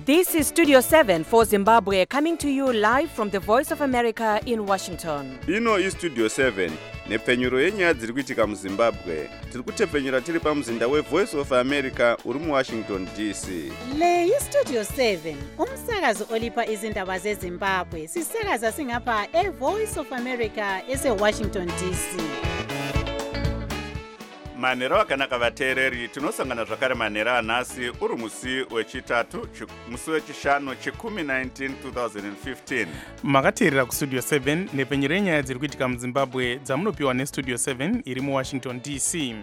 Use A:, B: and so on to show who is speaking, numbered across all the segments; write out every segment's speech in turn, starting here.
A: This is Studio 7 for Zimbabwe, coming to you live from the Voice of America in Washington.
B: Ino iStudio 7 nepfenyuro yenyaya dziri kuitika muZimbabwe. Tiri kutepfenyura tiri pamuzinda weVoice of America uri muWashington DC.
C: Le iStudio 7 umsakazo olipa izindaba zeZimbabwe. Sisakaza singapha eVoice of America eseWashington DC.
B: Manhero akanaka vateereri, tinosangana zvakare manhero anhasi uri musi wechitatu musi wechishanu chikumi 19 2015.
D: Makateerera kuStudio 7 nepfenyuro yenyaya dziri kuitika muZimbabwe dzamunopiwa neStudio 7 iri muWashington DC.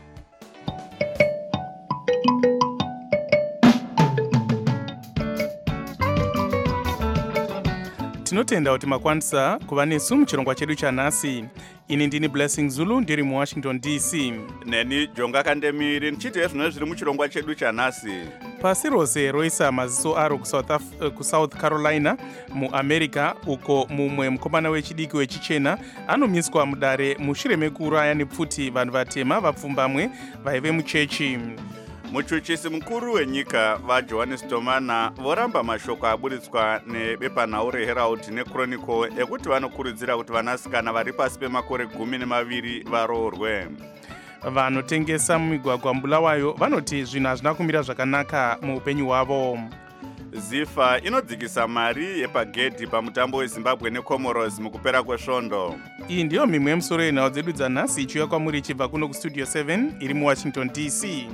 D: Tinotenda kuti makwanisa kuva nesu muchirongwa chedu chanhasi. Ini ndini Blessing Zulu ndiri muWashington DC.
B: Neni Jonga Kandemiri nichiti ezvino zviri muchirongwa chedu chanhasi.
D: Pasi rose roisa maziso aro kuSouth Carolina muAmerica, uko mumwe mukomana wechidiki wechichena anomiswa mudare mushure mekuuraya nepfuti vanhu vatema vapfumbamwe vaive muchechi.
B: Muchuchisi mukuru wenyika vaJohannes Tomana voramba mashoko aburitswa nebepanhau reHerald neChronicle ekuti vanokurudzira kuti vanasikana vari pasi pemakore 12 varoorwe.
D: Vanotengesa mumigwagwa Bulawayo vanoti zvinhu hazvina kumira zvakanaka muupenyu hwavo.
B: Zifa inodzikisa mari yepagedhi pamutambo weZimbabwe neComoros mukupera kwesvondo.
D: Iyi ndiyo mimwe yemusoro yenhau dzedu dzanhasi ichiuya kwamuri ichibva kuno kuStudio 7 iri muWashington DC.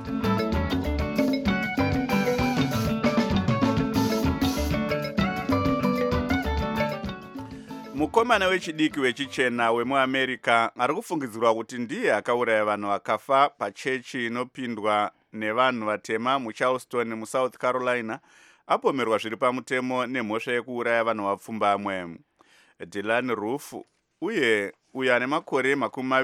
B: Mukomana wechidiki wechichena wemuAmerica ari kufungidzirwa kuti ndiye akauraya vanhu vakafa pachechi inopindwa nevanhu vatema muCharleston muSouth Carolina, apomerwa zviri pamutemo nemhosva yekuuraya vanhu vapfumbamwe. Dylan Roof uyo ane makore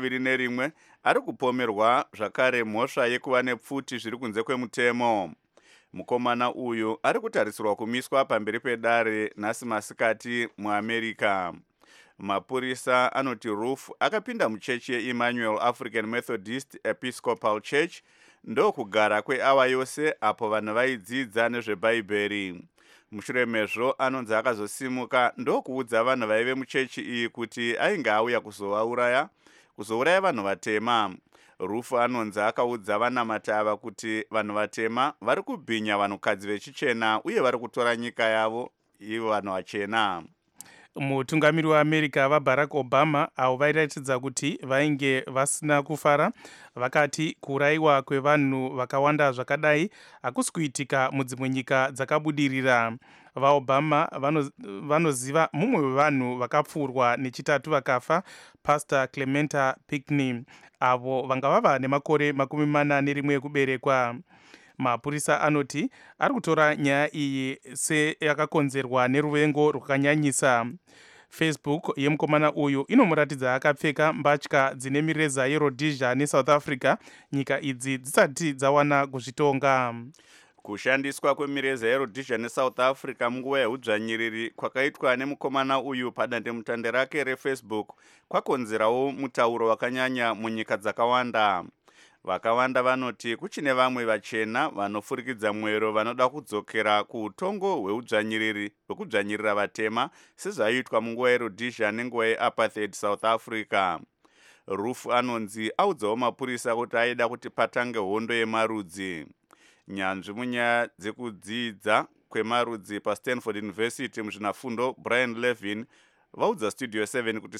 B: 21 ari kupomerwa zvakare mhosva yekuva nepfuti zviri kunze kwemutemo. Mukomana uyu ari kutarisirwa kumiswa pamberi pedare nhasi masikati muAmerica. Mapurisa anoti Roof akapinda muchechi yeEmmanuel African Methodist Episcopal Church ndokugara kweawa yose apo vanhu vaidzidza nezvebhaibheri. Mushure mezvo anonzi akazosimuka ndokuudza vanhu vaive muchechi iyi kuti ainge auya kuzouraya vanhu vatema. Roof anonzi akaudza vanamati ava kuti vanhu vatema vari kubhinya vanhukadzi vechichena uye vari kutora nyika yavo ivo vanhu vachena.
D: Mutungamiri weAmerica vaBarack Obama avo vairatidza kuti vainge vasina kufara, vakati kuurayiwa kwevanhu vakawanda zvakadai hakusi kuitika mudzimwe nyika dzakabudirira. VaObama vanoziva mumwe wevanhu vakapfurwa nechitatu vakafa, Pastor Clementa Pinckney, avo vanga vava nemakore 41 ekuberekwa. Mapurisa anoti ari kutora nyaya iyi seyakakonzerwa neruvengo rwakanyanyisa. Facebook yemukomana uyu inomuratidza akapfeka mbatya dzine mireza yeRhodesia neSouth Africa, nyika idzi dzisati dzawana kuzvitonga.
B: Kushandiswa kwemireza yeRhodesia neSouth Africa munguva yehudzvanyiriri kwakaitwa nemukomana uyu padandemutande rake reFacebook kwakonzerawo mutauro wakanyanya munyika dzakawanda. Vakawanda vanoti kuchine vamwe vachena vanofurikidza mwero vanoda kudzokera kuutongo hwekudzvanyirira vatema sezvaiitwa munguva yeRhodesia nenguva yeapartheid South Africa. Roof anonzi audzawo mapurisa kuti aida kuti patange hondo yemarudzi. Nyanzvi munyaya dzekudzidza kwemarudzi paStanford University muzvinafundo Brian Levin vaudza Studio 7 kuti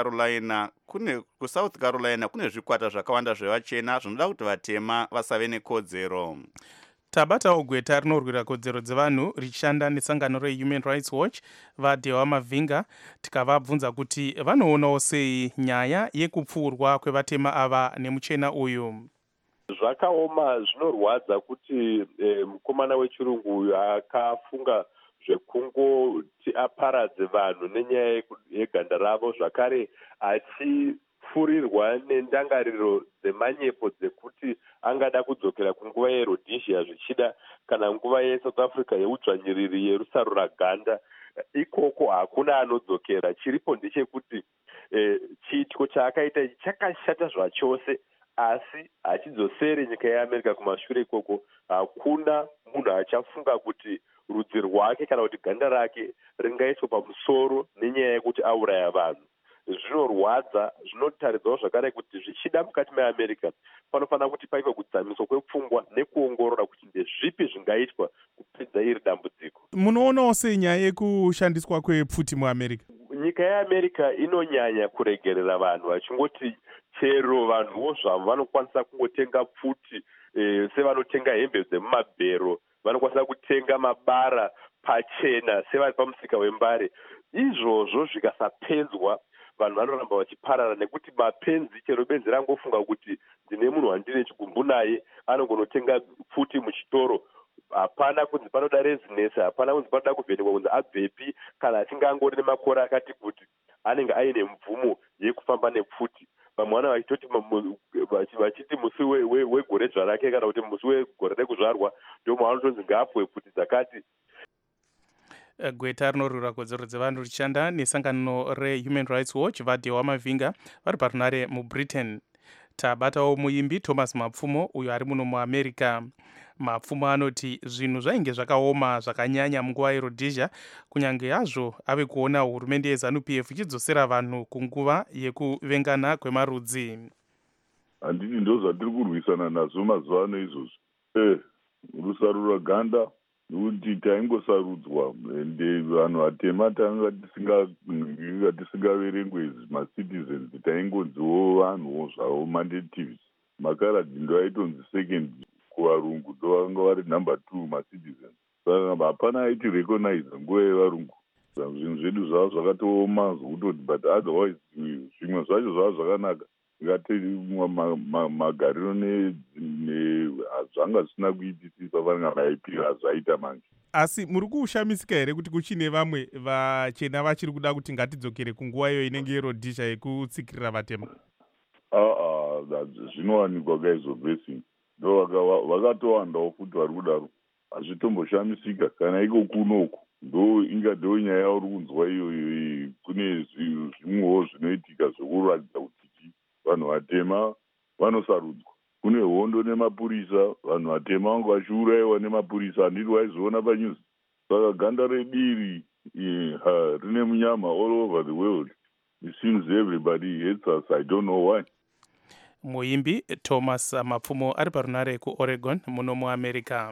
B: kuSouth Carolina kune zvikwata zvakawanda zvevachena zvinoda kuti vatema vasave nekodzero.
D: Tabatawo gweta rinorwira kodzero dzevanhu richishanda nesangano reHuman Rights Watch vaDewa Mavinga, tikavabvunza kuti vanoonawo sei nyaya yekupfurwa kwevatema ava nemuchena uyu.
E: Zvakaoma, zvinorwadza kuti mukomana wechirungu uyu akafunga zvekungoti aparadze vanhu nenyaya yeganda ravo, zvakare achipfurirwa nendangariro dzemanyepo dzekuti angada kudzokera kunguva yeRhodesia zvichida kana nguva yeSouth Africa yeudzvanyiriri yerusarura ganda. Ikoko hakuna anodzokera. Chiripo ndechekuti chiitiko chaakaita chakashata zvachose, asi achidzosere nyika yeamerica kumashure ikoko, hakuna munhu achafunga kuti rudzi rwake kana kuti ganda rake ringaiswa pamusoro nenyaya yekuti auraya vanhu. Zvinorwadza, zvinotaridzawo zvakare kuti zvichida mukati meamerica panofanira kuti paive kudzamiswa kwepfungwa nekuongorora kuti ndezvipi zvingaitwa kupedza iri dambudziko.
F: Munoonawo sei nyaya yekushandiswa kwepfuti muamerica?
E: Nyika yeamerica inonyanya kuregerera vanhu vachingoti chero vanhuwo zvavo vanokwanisa kungotenga pfuti sevanotenga hembe dzemumabhero, vanokwanisa kutenga mabara pachena sevari pamusika wembare. Izvozvo zvikasapenzwa vanhu vanoramba vachiparara, nekuti mapenzi chero benzi rangofunga kuti ndine munhu wandine chigumbu naye anongonotenga pfuti muchitoro. Hapana kunzi panoda rezinesi, hapana kunzi panoda kuvhenekwa kunzi abvepi, kana achinge angori nemakore akati kuti anenge aine mvumo yekufamba nepfuti. Vamwe vana vachitoti vachiti musi wegore dzvarake kana kuti musi wegore rekuzvarwa ndio maanotonzi ngaapuwe pfuti dzakati.
D: Gweta rinorwira kodzero dzevanhu richishanda nesangano reHuman Rights Watch vaDhewa Mavhinga vari parunare muBritain. Tabatawo muimbi Thomas Mapfumo uyo ari muno muAmerica. Mapfumo anoti zvinhu zvainge zvakaoma zvakanyanya munguva yeRhodesia, kunyange hazvo ave kuona hurumende yeZANU-PF ichidzosera vanhu kunguva yekuvengana kwemarudzi.
G: Handiti ndo zvatiri kurwisana nazvo mazuva ano izvozvo. Rusarura ganda nekuti taingosarudzwa ende vanhu vatema tanga tisingaverengwe macitizens, taingonziwo vanhuwo zvavo mandatives. Makaradhi ndo aitonzi second kuvarungu, ndo vanga vari number 2 macitizens. Saka hapana aiti recognize nguva yevarungu. Zvinhu zvedu zvava zvakatooma zvokutoti, but otherwise zvimwe zvacho zvava zvakanaka. Ngati magariro zvanga zvisina kuitisisa vanga vaipira zvaita manje.
F: Asi muri kushamisika here kuti kuchine vamwe vachena vachiri kuda kuti ngatidzokere kunguva iyo inenge yeRhodesia yekutsikirira vatema?
G: Zvinowanikwa kaizobvesi ndo vakatowandawo futi vari kudaro. Hazvitomboshamisika kana iko kunoku ndo ingadeo nyaya yauri kunzwa iyoyo. Kune zvimwewo zvinoitika zvokuratidza kuti vanhu vatema vanosarudzwa. Kune hondo nemapurisa, vanhu vatema vanga vachiurayiwa nemapurisa. Handiti waizoona panyuzi? Saka ganda rediri rine munyama all over the world. It seems everybody hates us. I don't know why.
D: Muimbi Thomas Mapfumo ari parunare kuOregon muno muAmerica.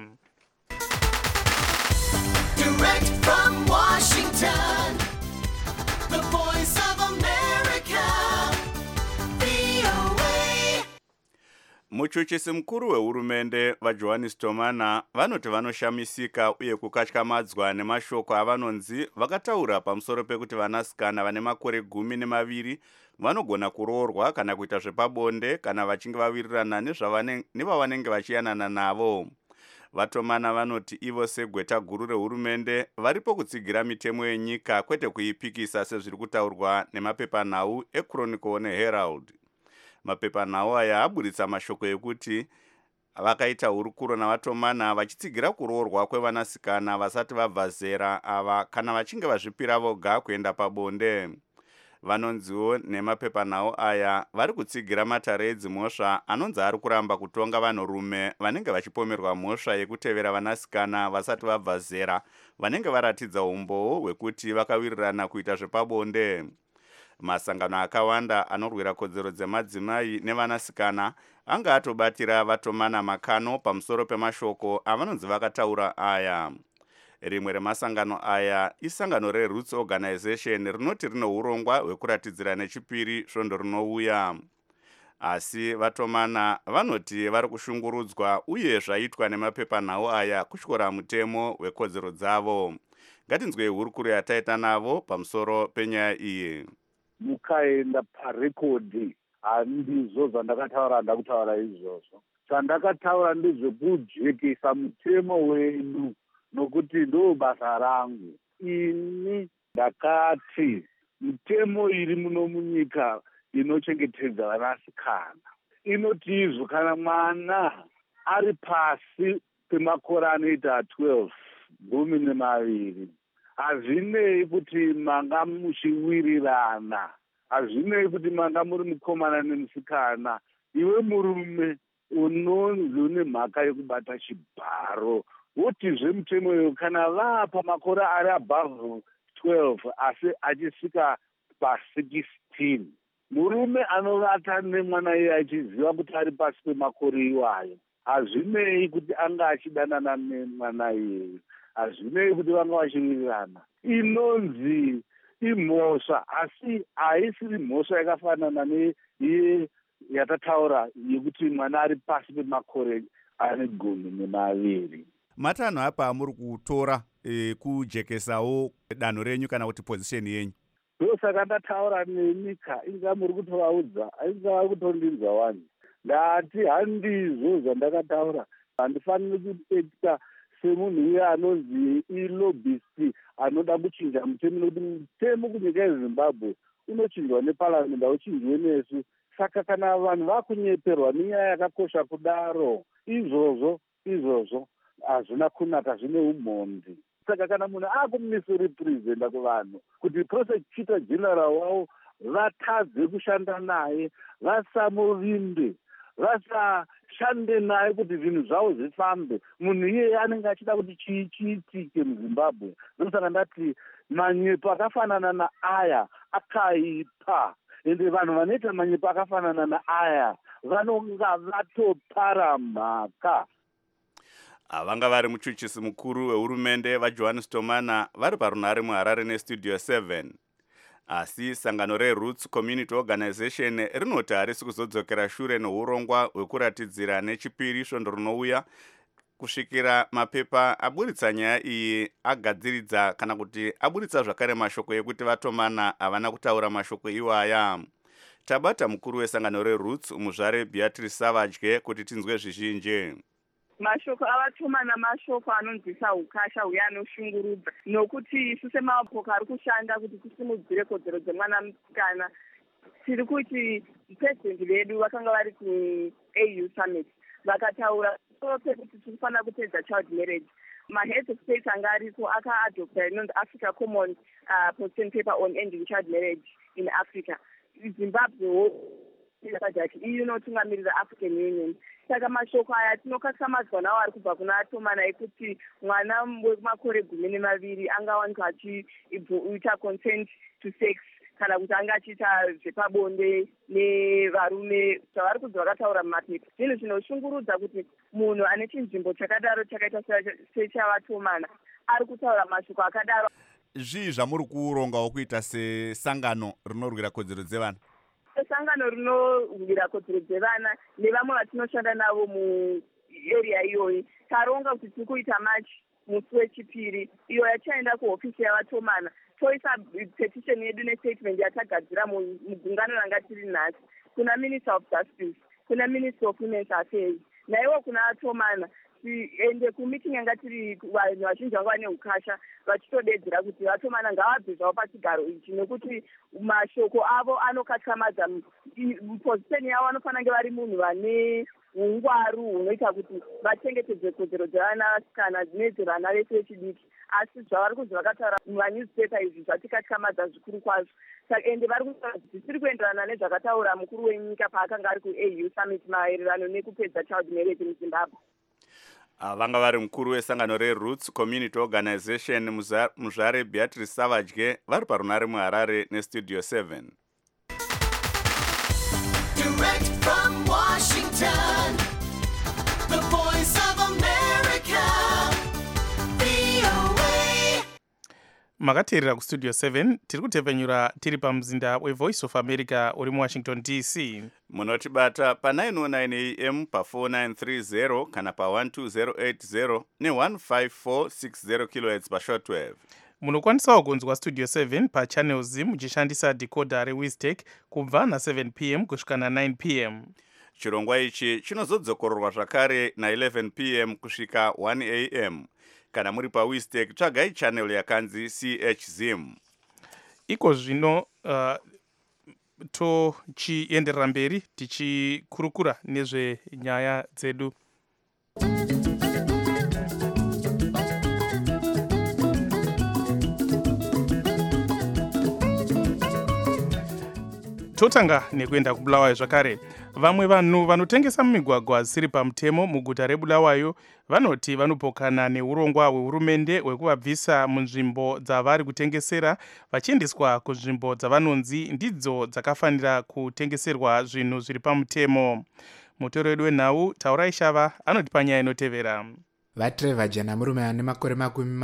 H: Direct from Washington, the voice of America, VOA.
B: Muchuchisi mukuru wehurumende vaJohannes Tomana vanoti vanoshamisika uye kukatyamadzwa nemashoko avanonzi vakataura pamusoro pekuti vanasikana vane makore 12 vanogona kuroorwa kana kuita zvepabonde kana vachinge vawirirana nevavanenge vachiyanana navo. VaTomana vanoti ivo segweta guru rehurumende varipo kutsigira mitemo yenyika kwete kuipikisa sezviri kutaurwa nemapepanhau eChronicle neHerald. Mapepanhau aya aburitsa mashoko ekuti vakaita hurukuro navaTomana vachitsigira kuroorwa kwevanasikana vasati vabva zera ava kana vachinge vazvipira voga kuenda pabonde. Vanonziwo nemapepanhau aya vari kutsigira matare edzimhosva anonzi ari kuramba kutonga vanhurume vanenge vachipomerwa mhosva yekutevera vanasikana vasati vabva zera vanenge varatidza umboo hwekuti vakawirirana kuita zvepabonde. Masangano akawanda anorwira kodzero dzemadzimai nevanasikana anga atobatira vaTomana makano pamusoro pemashoko avanonzi vakataura aya. Rimwe remasangano aya isangano reRoots Organization rinoti rine urongwa hwekuratidzira nechipiri svondo rinouya. Asi vaTomana vanoti vari kushungurudzwa uye zvaitwa nemapepanhau aya kutyora mutemo wekodzero dzavo. Ngatinzwei hurukuro yataita navo pamusoro penyaya iyi.
I: Mukaenda parekodhi handizvo zvandakataura, ndakutaura izvozvo. Zvandakataura ndezvekujekesa mutemo wedu nokuti ndo basa rangu. Ini ndakati mitemo iri muno munyika inochengetedza vanasikana inoti izvo kana mwana ari pasi pemakore anoita 12, hazvinei kuti manga muchiwirirana, hazvinei kuti manga muri mukomana nemusikana, iwe murume unonzi une mhaka yekubata chibharo, wotizve mutemo uyu kana vapa makore ari above 12 asi achisvika pa16, murume anovata nemwana iye achiziva kuti ari pasi pemakore iwayo, hazvinei kuti anga achidanana nemwana iyeyo, hazvinei kuti vanga vachiwirirana, inonzi imhosva, asi haisiri mhosva yakafanana neiye yatataura yekuti mwana ari pasi pemakore ane 12.
B: matanho apa amuri kutora kujekesawo danho renyu kana kuti pozisheni yenyu?
I: Ndosaka ndataura nenyika, inga muri kutovaudza, ainga kutondinzwa wani. Ndati handizvo zvandakataura, handifaniri kuita semunhu uye anonzi ilobbisti anoda kuchinja mutemo, nokuti mutemo kunyika yeZimbabwe unochinjwa neparamende, hauchinjwe nesu. Saka kana vanhu vakunyeperwa nenyaya yakakosha kudaro, izvozvo hazvina kunaka, zvine umhondi. Saka kana munhu akumumisiriprezenda kuvanhu kuti prosecutor general wavo vatadze kushanda naye, vasamuvimbe, vasashande naye kuti zvinhu zvavo zvifambe, munhu iyeye anenge achida kuti chiitike muZimbabwe. Ndosaka ndati manyepo akafanana naaya akaipa, ende vanhu vanoita manyepo akafanana naaya vanonga vatopara mhaka.
B: Vanga vari muchuchisi mukuru wehurumende vaJohannes Tomana vari parunhare muHarare nestudio 7. Asi sangano reRoots Community Organization rinoti harisi kuzodzokera shure neurongwa hwekuratidzira nechipiri svondo rinouya kusvikira mapepa aburitsa nyaya iyi agadziridza kana kuti aburitsa zvakare mashoko ekuti vaTomana havana kutaura mashoko iwaya. Tabata mukuru wesangano reRoots muzvare Beatrice Savage kuti tinzwe zvizhinji.
J: Mashoko avaTomana mashoko anonzwisa ukasha uye anoshungurudza, nokuti isu semapoka ari kushanda kuti tisimudzire kodzero dzemwana musikana, tiri kuti president vedu vakanga vari kuAU summit vakataura soro pekuti tinofanira kupedza child marriage. Maheads of state anga ariko akaadopta inonzi Africa Common Position Paper on Ending Child Marriage in Africa. Zimbabwe yakajati iyo inotungamirira African Union. Saka mashoko aya tinokasamadzwa nawo ari kubva kuna Tomana ekuti mwana wemakore 12 angawanikwa achiita consent to sex kana kuti anga achiita zvepabonde nevarume zvavari kunzi vakataura mumapepa. Zvinhu zvinoshungurudza kuti munhu ane chinzvimbo chakadaro chakaita sechavaTomana ari kutaura mashoko akadaro.
B: Zvii zvamuri kurongawo kuita sesangano rinorwira kodzero dzevana?
J: Sangano rinorwira kodzero dzevana nevamwe vatinoshanda navo muarea iyoyi taronga kuti tiri kuita march musi wechipiri iyo yachaenda kuhofisi yavaTomana toisa petition yedu nestatement yatagadzira mugungano ranga tiri nhasi kuna Minister of Justice, kuna Minister of Women's Affairs, naiwo kuna vaTomana. Ende kumeeting yanga tiri vanhu vazhinji vanga vane ukasha vachitodedzera kuti vaTomana ngavabve zvavo pachigaro ichi, nekuti mashoko avo anokatyamadza. Position yavo vanofanira kunge vari munhu vane ungwaru hunoita kuti vachengetedze kodzero dzevana vasikana nedzevana vese vechidiki, asi zvavari kunzi vakataura mumanewspaper izvi zvatikatyamadza zvikuru kwazvo. Saka ende vari kutaura kuti zvisiri kuenderana nezvakataura mukuru wenyika paakanga ari kuAU summit maererano nekupedza child marriage muZimbabwe.
B: Vanga vari mukuru wesangano reRoots Community Organization muzvare Beatrice Savage vari parunhare muHarare nestudio 7.
H: Direct from Washington, the voice of America, VOA.
D: Makateerera kustudio 7 tiri kutepfenyura tiri pamuzinda weVoice of America uri muWashington DC.
B: Munotibata pa 909 AM pa 4930 kana pa 12080 ne15460 kHz pa shortwave.
D: Munokwanisawo kunzwa studio 7 pa channels muchishandisa decoder reWizTech kubva na7 PM kusvika na9 PM.
B: Chirongwa ichi chinozodzokororwa zvakare na11 PM kusvika 1 AM. Kana muri pa WizTech tsvagai channel yakanzi CHZIM.
D: Iko zvino tochienderera mberi tichikurukura nezvenyaya dzedu. totanga nekuenda kubulawayo zvakare. Vamwe vanhu vanotengesa mumigwagwa zvisiri pamutemo muguta rebulawayo vanoti vanopokana neurongwa hwehurumende hwekuvabvisa munzvimbo dzavari kutengesera vachiendeswa kunzvimbo dzavanonzi ndidzo dzakafanira kutengeserwa zvinhu zviri pamutemo. Mutoro wedu wenhau Taurai Shava anoti panyaya inotevera.
K: Vatrevha Jena murume ane makore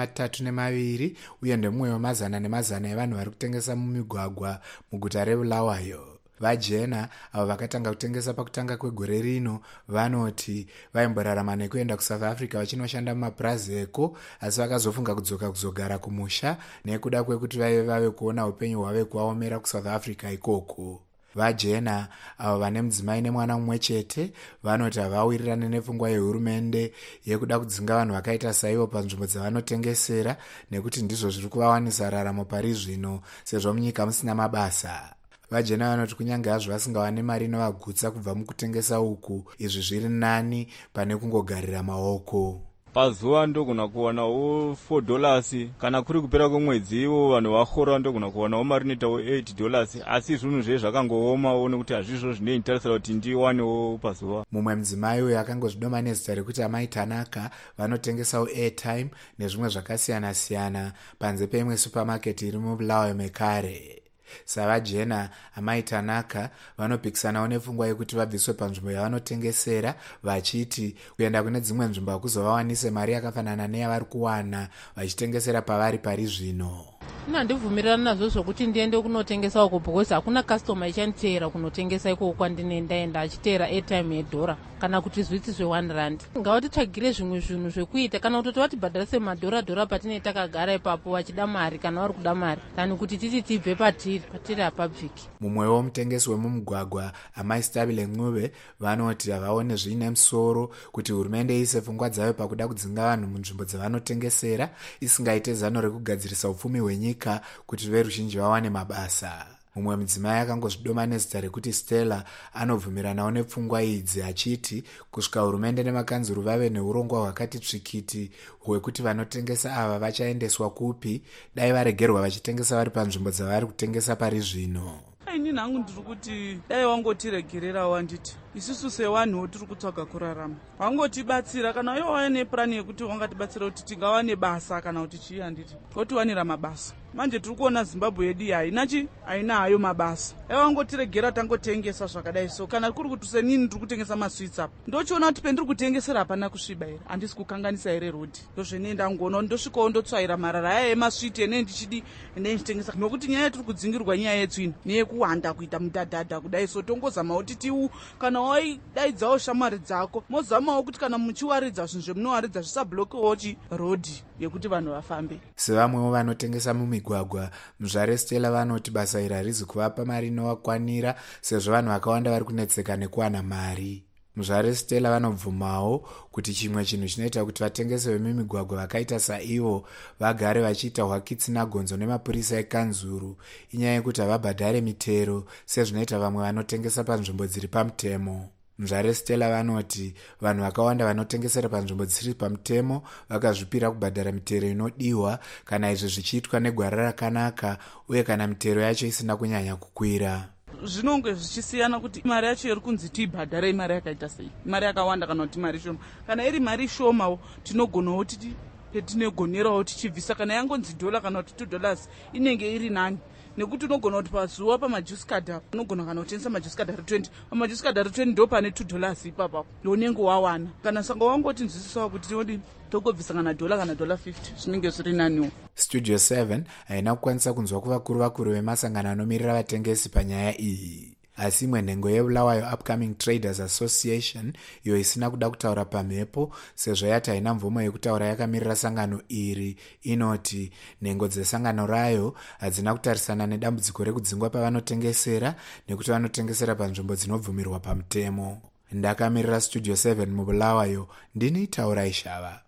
K: 32 uye ndemumwe wemazana nemazana evanhu vari kutengesa mumigwagwa muguta rebulawayo. Vajena avo vakatanga kutengesa pakutanga kwegore rino vanoti vaimborarama nekuenda kuSouth Africa vachinoshanda mumapurazi eko, asi vakazofunga kudzoka kuzogara kumusha nekuda kwekuti vave kuona upenyu hwave kuvaomera kuSouth Africa ikoko. Vajena avo vane mudzimai nemwana mumwe chete vanoti havawirirane nepfungwa yehurumende yekuda kudzinga vanhu vakaita saivo panzvimbo dzavanotengesera nekuti ndizvo zviri kuvawanisa raramo pari zvino sezvo munyika musina mabasa. Vajena vanoti kunyange hazvo vasingawane mari inovagutsa kubva mukutengesa uku, izvi zviri nani pane kungogarira maoko.
L: Pazuva ndogona kuwanawo $4 kana kuri kupera kwemwedzi ivo vanhu vahora ndogona kuwanawo mari inoitawo $8, asi zvinhu zve zvakangoomawo nekuti hazvizvo zvinoitarisira kuti ndiwanewo pazuva.
K: Mumwe mudzimai uyo akangozvidoma nezita rekuti Amai Tanaka vanotengesawo airtime nezvimwe zvakasiyana siyana panze peimwe supermarket iri mubulawayo mekare. Savajena Amai Tanaka vanopikisanawo nepfungwa yekuti vabviswe panzvimbo yavanotengesera vachiti kuenda kune dzimwe nzvimbo akuzovawanise mari yakafanana neyavari kuwana vachitengesera pavari pari zvino.
M: Handibvumirana nazvo zvokuti ndiende kunotengesa uko because hakuna customer ichanditeera kunotengesa ikoko kwandinendaenda achiteera airtime $1 kana kuti zviti zve$1. Ngavatitsvagire zvimwe zvinhu zvekuita kana kutoti vatibhadharise $1 patinenge takagara ipapo vachida mari kana vari kuda mari tani kuti titi tibve patiri hapabviki.
K: Mumwewo mutengesi wemumugwagwa Amai Stabile Ncube vanoti havaone zviine musoro kuti hurumende iise pfungwa dzayo pakuda kudzinga vanhu munzvimbo dzavanotengesera isingaite zano rekugadzirisa upfumi hwenyika kuti veruzhinji vawane mabasa. Mumwe mudzimai akangozvidoma nezita rekuti Stella anobvumiranawo nepfungwa idzi achiti kusvika hurumende nemakanzuru vave neurongwa hwakati tsvikiti hwekuti vanotengesa ava vachaendeswa kupi dai varegerwa vachitengesa vari panzvimbo dzavari kutengesa pari zvino.
N: Ini nangu ndiri kuti dai wangotiregererawo handiti isusu sevanhuwo tiri kutsvaga kurarama wangotibatsira kana iwo wave nepurani yekuti wangatibatsira kuti tingawane basa kana kuti chii handiti totiwanira mabasa. Manje tiri kuona Zimbabwe yedu haina hayo mabasa. Wangotiregera tangotengesa zvakadai so kana kuri kuti senini ndiri kutengesa maswits apa ndochiona kuti pendiri kutengesera hapana kusviba here handisi kukanganisa here rodhi ndozvenenda ngoona ndosvikawo ndotsvaira marara aya emaswiti ene ndichidi ene ndichitengesa nokuti nyaya tiri kudzingirwa nyaya yetsvina neyekuwanda kuita mudhadhadha kudai so tongozamawo titiwu kana waidaidzawo shamwari dzako mozamawo kuti kana muchiwaridza zvinhu zvemunowaridza zvisablokewo rodhi yekuti vanhu vafambe.
K: Sevamwewo vanotengesa mumigwagwa muzvare Stella vanoti basa iri harizi kuvapa mari inovakwanira sezvo vanhu vakawanda vari kunetseka nekuwana mari. Muzvare Stella vanobvumawo kuti chimwe chinhu chinoita kuti vatengesi vemimigwagwa vakaita saivo vagare vachiita hwakitsina gonzo nemapurisa ekanzuru inyaya yekuti havabhadhare mitero sezvinoita vamwe vanotengesa panzvimbo dziri pamutemo. Muzvare Stella vanoti vanhu vakawanda vanotengesera panzvimbo dzisiri pamutemo vakazvipira kubhadhara mitero inodiwa kana izvi zvichiitwa negwara rakanaka uye kana mitero yacho isina kunyanya kukwira.
N: Zvinonge zvichisiyana kuti mari yacho iri kunzi tiibhadhare mari yakaita sei, mari yakawanda kana kuti mari shoma. Kana iri mari shomawo tinogonawo titi petinogonerawo tichibvisa kana yangonzi $1 kana kuti $2 inenge iri nani nekuti unogona kuti pazuva pamajuice card apa unogona kana kutengesa majuice card ari 20 pamajuice card ari 20 ndo pane $2 ipapo ndonenge wawana kana sanga wangoti nzisisawo kuti tinodi togobvisa kana $1 kana $50 zvinenge zviri naniwo.
K: Studio 7 haina kukwanisa kunzwa kuvakuru vemasangano anomirira vatengesi panyaya iyi. Asi imwe nhengo yeBulawayo Upcoming Traders Association iyo isina kuda kutaura pamhepo sezvo yati haina mvumo yekutaura yakamirira sangano iri inoti nhengo dzesangano rayo hadzina kutarisana nedambudziko rekudzingwa pavanotengesera nekuti vanotengesera panzvimbo dzinobvumirwa pamutemo. Ndakamirira Studio 7 muBulawayo ndini Taurai Shava.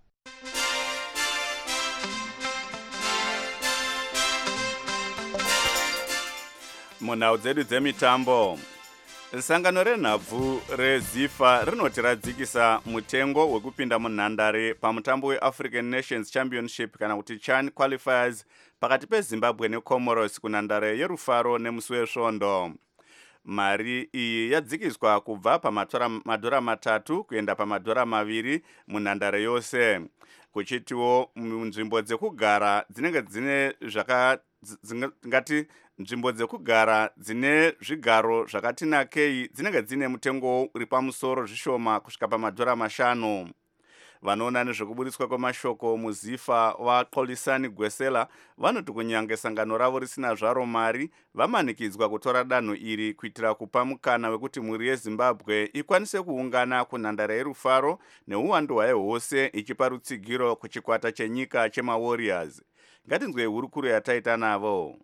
B: Munhau dzedu dzemitambo, sangano renhabvu reZIFA rinoti radzikisa mutengo wekupinda munhandare pamutambo weAfrican Nations Championship kana kuti CHAN qualifiers pakati peZimbabwe neComoros kunhandare yerufaro nemusi wesvondo. Mari iyi yadzikiswa kubva pamadhora 3 kuenda pamadhora 2 munhandare yose. Kuchitiwo nzvimbo dzekugara dzinenge dzine ngati nzvimbo dzekugara dzine zvigaro zvakati nakei dzinenge dzine mutengo uri pamusoro zvishoma kusvika pamadhora 5. Vanoona nezvekuburitswa kwemashoko muzifa waXolisani Gwesela vanoti kunyange sangano ravo risina zvaro mari vamanikidzwa kutora danho iri kuitira kupa mukana wekuti mhuri yeZimbabwe ikwanise kuungana kunhandare yerufaro neuwandu hwayo hwose ichipa rutsigiro kuchikwata chenyika chemaWarriors. Ngatinzwe hurukuro yataita navo.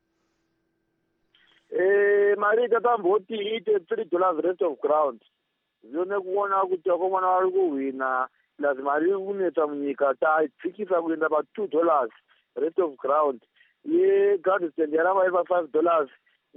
I: Mari tatamboti ite $3 rate of ground. Zione kuona kuti vakomana vari kuhwina plus mari kunetsa munyika tadzikisa kuenda pa$2 rate of ground. Yeground stand yaramba iri pa$5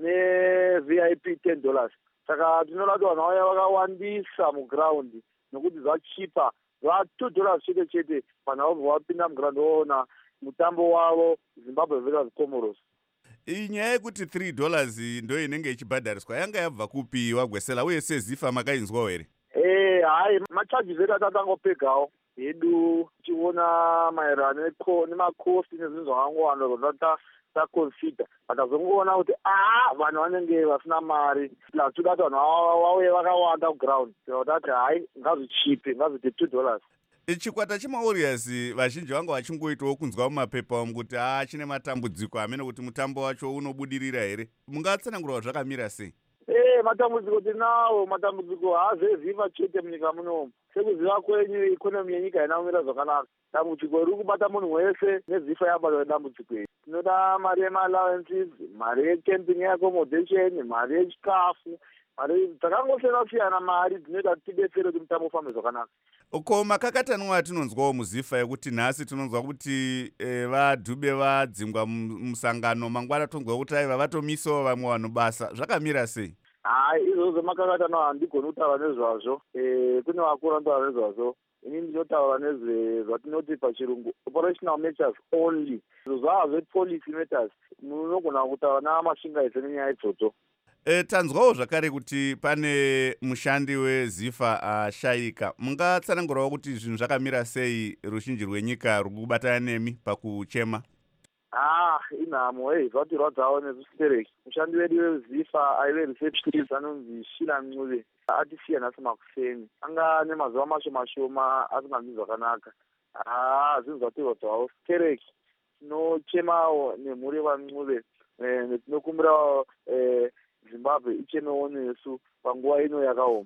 I: neVIP $10. Saka tinoda kuti vanhu vaya vakawandisa muground nokuti zvachipa va$2 chete chete vanhu vabva vapinda muground voona mutambo wavo Zimbabwe versus Comoros.
B: Inyaya yekuti $3 ndo inenge ichibhadhariswa yanga yabva kupi waGwesela uye sezifa makainzwawo here?
I: Hai macharges edu atatangopegawo hedu tichiona maererano nemakosti nezvinhu zvakangowanda zvona taconsider atazongoona kuti vanhu vanenge vasina mari plus toda kuti vanhu vauye vakawanda kuground kuti ati hai ngazvichipe ngazviti $2.
B: Chikwata chemaWarriors vazhinji vanga vachingoitawo kunzwa mumapepa kuti chine matambudziko amene kuti mutambo wacho unobudirira here. Mungatsanangura zvakamira sei?
I: Matambudziko tinawo, matambudziko haazeziva chete munyika munomu. Sekuziva kwenyu ikonomi yenyika haina kumira zvakanaka. Dambudziko riri kubata munhu wese nezifa yabatwa nedambudziko iri. Tinoda mari yema-allowances, mari yecamping yeaccommodation, mari yechikafu, mari dzakangosiyana-siyana mari dzinoita kuti tidetsere kuti mutambo ufambe zvakanaka.
B: Uko makakatanwa atinonzwawo muzifa yekuti nhasi tinonzwa kuti vaDhube vadzingwa musangano mangwana tonzwa kuti aiva vatomisawo vamwe vanhu basa. Zvakamira sei?
I: Izvozvo makakatanwa handigoni kutaura nezvazvo. Kune vakuru vanotaura nezvazvo. Ini ndinotaura nezvatinoti pachirungu operational matters only. Zvava zvepolicy matters munogona kutaura namashingaise nenyaya idzodzo.
B: Tanzwawo zvakare kuti pane mushandi wezifa ashayika. Mungatsanangurawo kuti zvinhu zvakamira sei rushinji rwenyika rwukubatana nemi pakuchema?
I: Inhamo zvatirwadzawo nezvisipereki. Mushandi wedu wezifa aive receptionist anonzi Shila Ncube atisiya nhasi makuseni. Anga nemazuva mashoma asinganzwi zvakanaka. Zvinhu zvatirwadzawo sipereki. Tinochemawo nemhuri yevaNcube netinokumbira Zimbabwe ichemewo nesu panguva ino yakaoma.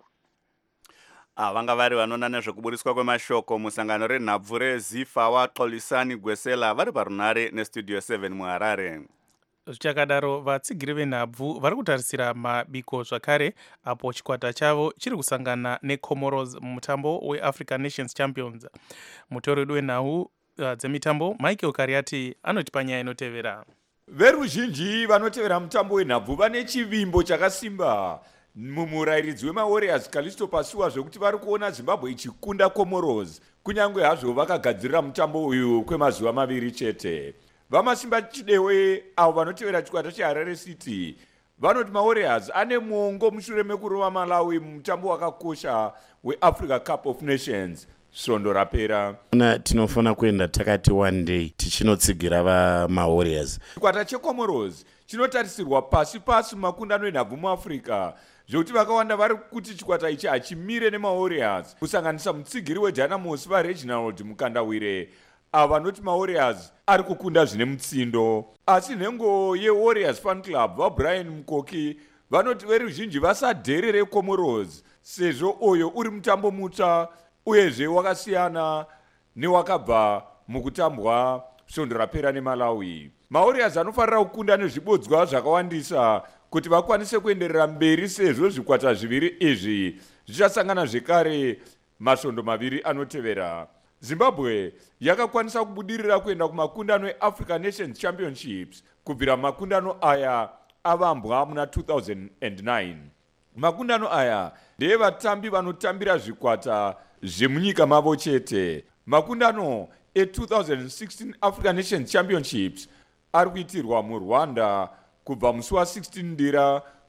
B: Vanga vari vanoona nezvekuburitswa kwemashoko musangano renhabvu rezifa waXolisani Gwesela vari parunare nestudio 7 muHarare.
D: Zvichakadaro vatsigiri venhabvu vari kutarisira mabiko zvakare apo chikwata chavo chiri kusangana neComoros mumutambo weAfrican Nations Champions. Mutori wedu wenhau dzemitambo Michael Kariati anoti panyaya inotevera.
O: Veruzhinji vanotevera mutambo wenhabvu vane chivimbo chakasimba mumurairidzi wemaWarriors Callisto Pasuwa zvekuti vari kuona Zimbabwe ichikunda Comoros kunyange hazvo vakagadzirira mutambo uyu kwemazuva 2 chete. Vamasimba chidewe avo vanotevera chikwata cheHarare City vanoti maWarriors ane muongo mushure mekurova Malawi mumutambo wakakosha weAfrica Cup of Nations. Svondo rapera.
P: Tinofana kuenda takati one day tichinotsigira vamaWarriors.
O: Chikwata cheComoros chinotarisirwa pasi mumakundano enhabvu muAfrica zvokuti vakawanda vari kuti chikwata ichi hachimire nemaWarriors kusanganisa mutsigiri weDynamos vaReginald Mukandawire ava vanoti maWarriors ari kukunda zvine mutsindo. Asi nhengo yeWarriors Fan Club vaBrian Mukoki vanoti veruzhinji vasadherere Comoros sezvo oyo uri mutambo mutsva uyezve wakasiyana newakabva mukutambwa svondo rapera neMalawi. maWarriors anofarira kukunda nezvibodzwa zvakawandisa kuti vakwanise kuenderera mberi sezvo zvikwata zviviri izvi zvichasangana zvekare masvondo 2 anotevera. Zimbabwe yakakwanisa kubudirira kuenda kumakundano eAfrican Nations Championships kubvira makundano aya avambwa muna 2009. Makundano aya ndeevatambi vanotambira zvikwata zvemunyika mavo chete. Makundano e2016 African Nations Championships ari kuitirwa muRwanda kubva musi wa16 Ndira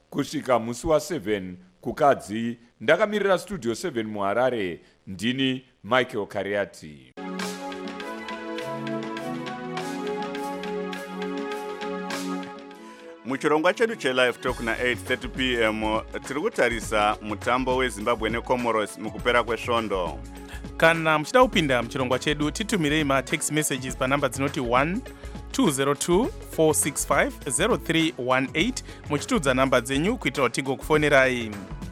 O: kusvika musi wa7 kukadzi. Ndakamirira studio 7 muHarare, ndini Michael Kariati.
B: muchirongwa chedu chelive talk na8:30 pm tiri kutarisa mutambo wezimbabwe necomoros mukupera kwesvondo.
D: kana muchida kupinda muchirongwa chedu titumirei matext messages panhamba dzinoti 1-202-465-0318 muchitiudza nhamba dzenyu kuitira kuti tigokufonerai.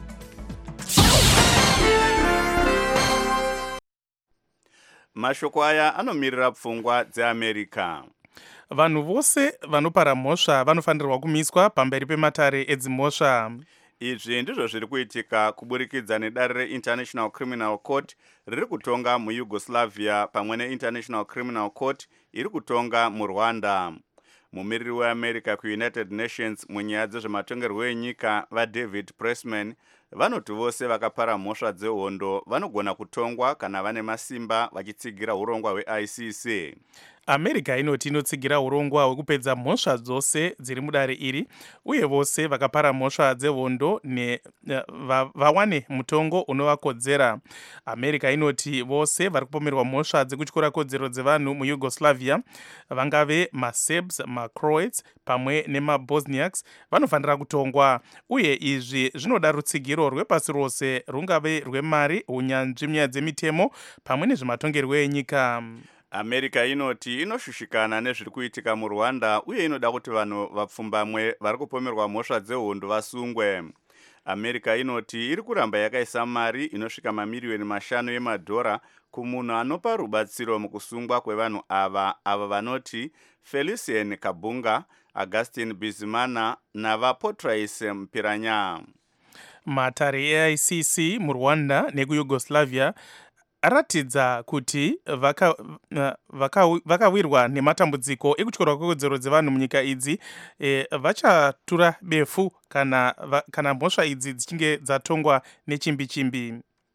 B: mashoko aya anomirira pfungwa dzeamerica.
D: vanhu vose vanopara mhosva vanofanirwa kumiswa pamberi pematare edzimhosva.
B: izvi ndizvo zviri kuitika kuburikidza nedare reinternational criminal court riri kutonga muyugoslavia pamwe neinternational criminal court iri kutonga murwanda. mumiriri weamerica kuunited nations munyaya dzezvematongerwo enyika vaDavid Pressman vanoti vose vakapara mhosva dzehondo vanogona kutongwa kana vane masimba vachitsigira urongwa hweICC.
D: america inoti inotsigira urongwa hwekupedza mhosva dzose dziri mudare iri uye vose vakapara mhosva dzehondo vawane mutongo unovakodzera. america inoti vose vari kupomerwa mhosva dzekutyora kodzero dzevanhu muyugoslavia vangave maserbs, macroats pamwe nemabosniaks vanofanira kutongwa uye izvi zvinoda rutsigiro rwepasi rose rungave rwemari, unyanzvi munyaya dzemitemo pamwe nezvematongerwo enyika.
B: america inoti inoshushikana nezviri kuitika murwanda uye inoda kuti vanhu vapfumbamwe vari kupomerwa mhosva dzehondo vasungwe. america inoti iri kuramba yakaisa mari inosvika mamiriyoni 5 emadhora kumunhu anopa rubatsiro mukusungwa kwevanhu ava vanoti Felicien Kabunga, Augustin Bizimana navaPatrice Mpiranya.
D: matare eICC murwanda nekuyugoslavia aratidza kuti vakawirwa nematambudziko ekutyorwa kwekodzero dzevanhu munyika idzi vachatura befu kana mhosva idzi dzichinge dzatongwa nechimbi-chimbi.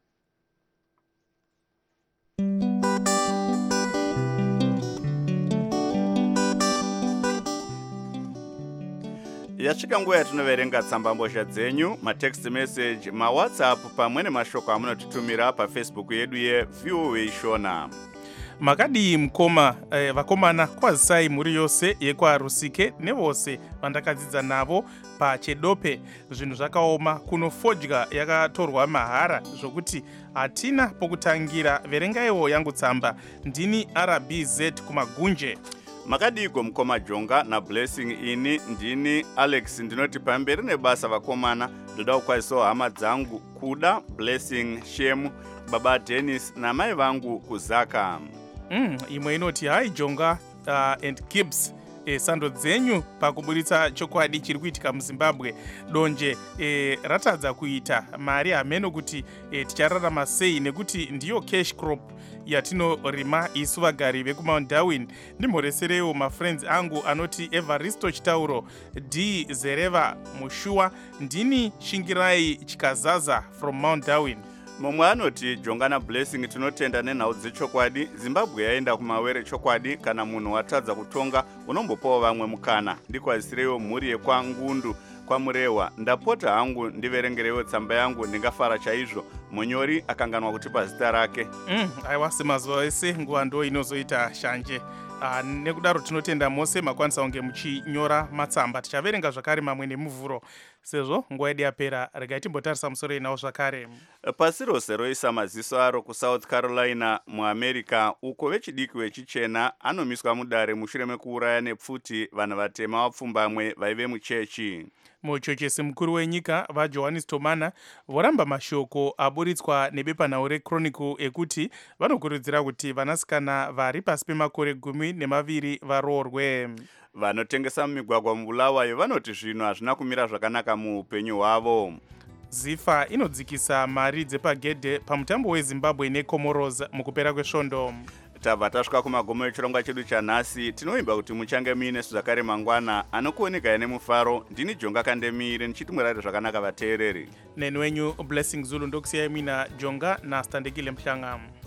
B: yasvika nguva yatinoverenga tsambambozha dzenyu, matext message, mawhatsapp pamwe nemashoko amunotitumira pafacebook yedu yeVOA Shona.
D: makadii mukoma vakomana kwazisai mhuri yose yekwarusike nevose vandakadzidza navo pachedope. zvinhu zvakaoma kuno fodya yakatorwa mahara zvokuti hatina pokutangira. verengaiwo yangu tsamba, ndini RBZ kumagunje.
B: makadiko mukoma Jonga naBlessing. ini ndini Alex, ndinoti pamberi nebasa vakomana ndoda kukwaisawo hama dzangu Kuda, Blessing, Shemu, baba Dennis namai vangu Kuzaka.
D: imwe inoti hai Jonga and Gibbs, sando dzenyu pakuburitsa chokwadi chiri kuitika muZimbabwe. donje ratadza kuita mari hameno kuti tichararama sei nekuti ndiyo cash crop yatinorima isu vagari vekumount Darwin. ndimhoresereiwo mafriends angu anoti Evaristo Chitauro, D Zereva Mushua, ndini Shingirai Chikazaza from Mount Darwin.
B: mumwe anoti Jonga naBlessing tinotenda nenhau dzechokwadi. Zimbabwe yaenda kumawere chokwadi. kana munhu watadza kutonga unombopawo vamwe mukana. ndikwazisireiwo mhuri yekwangundu kwamurehwa. ndapota hangu ndiverengereiwo tsamba yangu, ndingafara chaizvo. munyori akanganwa kutipa zita rake.
D: aiwa semazuva ese nguva ndo inozoita shanje. nekudaro tinotenda mose makwanisa kunge muchinyora matsamba. tichaverenga zvakare mamwe nemuvhuro. sezvo nguva yedu yapera, regai timbotarisa musoro inawo zvakare.
B: pasi rose roisa maziso aro kuSouth Carolina muAmerica, uko vechidiki vechichena anomiswa mudare mushure mekuuraya nepfuti vanhu vatema vapfumbamwe vaive muchechi.
D: muchochesi mukuru wenyika vaJohannes Tomana voramba mashoko aburitswa nebepanhau reChronicle ekuti vanokurudzira kuti vanasikana vari pasi pemakore 12 varoorwe.
B: vanotengesa mumigwagwa muBulawayo vanoti zvinhu hazvina kumira zvakanaka muupenyu hwavo.
D: zifa inodzikisa mari dzepagedhe pamutambo weZimbabwe neComoros mukupera kwesvondo.
B: tabva tasvika kumagomo echirongwa chedu chanhasi. tinoimba kuti muchange muinesu zvakare mangwana. anokuonekai nemufaro ndini Jonga Kandemire ndichiti murare zvakanaka vateereri.
D: neni wenyu Blessing Zulu ndokusiyai muina Jonga naStandekile Mhlanga.